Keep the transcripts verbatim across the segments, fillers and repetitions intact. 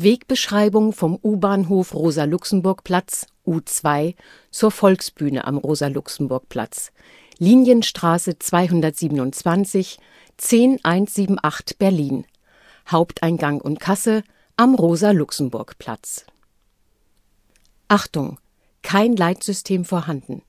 Wegbeschreibung vom U-Bahnhof Rosa-Luxemburg-Platz U zwei zur Volksbühne am Rosa-Luxemburg-Platz. Linienstraße zweihundertsiebenundzwanzig, zehn einhundertachtundsiebzig Berlin. Haupteingang und Kasse am Rosa-Luxemburg-Platz. Achtung! Kein Leitsystem vorhanden.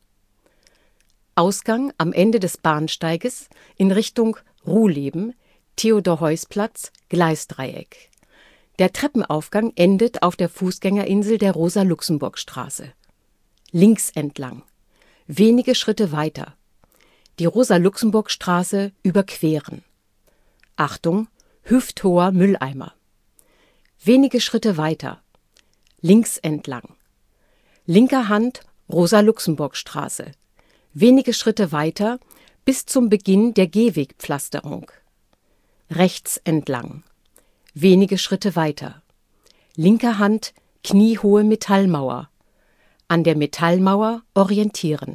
Ausgang am Ende des Bahnsteiges in Richtung Ruhleben, Theodor-Heuss-Platz, Gleisdreieck. Der Treppenaufgang endet auf der Fußgängerinsel der Rosa-Luxemburg-Straße. Links entlang. Wenige Schritte weiter. Die Rosa-Luxemburg-Straße überqueren. Achtung! Hüfthoher Mülleimer. Wenige Schritte weiter. Links entlang. Linker Hand Rosa-Luxemburg-Straße. Wenige Schritte weiter bis zum Beginn der Gehwegpflasterung. Rechts entlang. Wenige Schritte weiter. Linker Hand kniehohe Metallmauer. An der Metallmauer orientieren.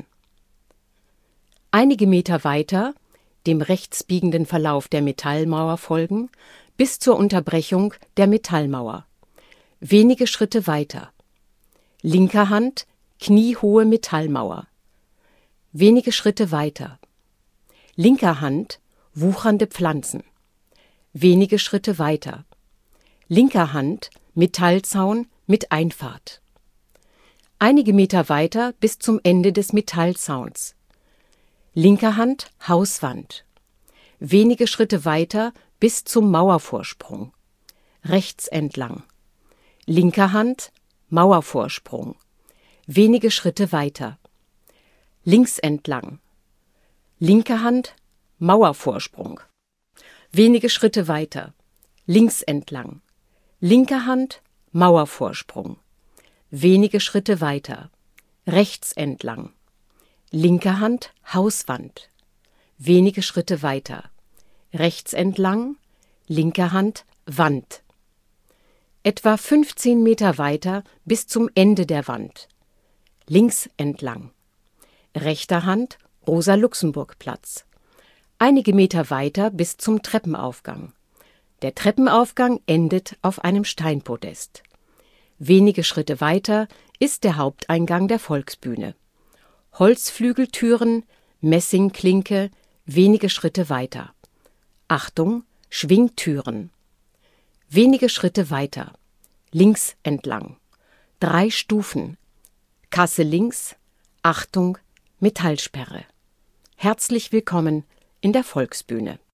Einige Meter weiter, dem rechtsbiegenden Verlauf der Metallmauer folgen, bis zur Unterbrechung der Metallmauer. Wenige Schritte weiter. Linker Hand kniehohe Metallmauer. Wenige Schritte weiter. Linker Hand wuchernde Pflanzen. Wenige Schritte weiter. Linker Hand Metallzaun mit Einfahrt. Einige Meter weiter bis zum Ende des Metallzauns. Linker Hand Hauswand. Wenige Schritte weiter bis zum Mauervorsprung. Rechts entlang. Linker Hand Mauervorsprung. Wenige Schritte weiter. Links entlang. Linke Hand Mauervorsprung. Wenige Schritte weiter. Links entlang. Linke Hand Mauervorsprung. Wenige Schritte weiter. Rechts entlang. Linke Hand Hauswand. Wenige Schritte weiter. Rechts entlang. Linke Hand Wand. Etwa fünfzehn Meter weiter bis zum Ende der Wand. Links entlang. Rechter Hand Rosa-Luxemburg-Platz. Einige Meter weiter bis zum Treppenaufgang. Der Treppenaufgang endet auf einem Steinpodest. Wenige Schritte weiter ist der Haupteingang der Volksbühne. Holzflügeltüren, Messingklinke, wenige Schritte weiter. Achtung, Schwingtüren. Wenige Schritte weiter. Links entlang. Drei Stufen. Kasse links. Achtung, Metallsperre. Herzlich willkommen in der Volksbühne.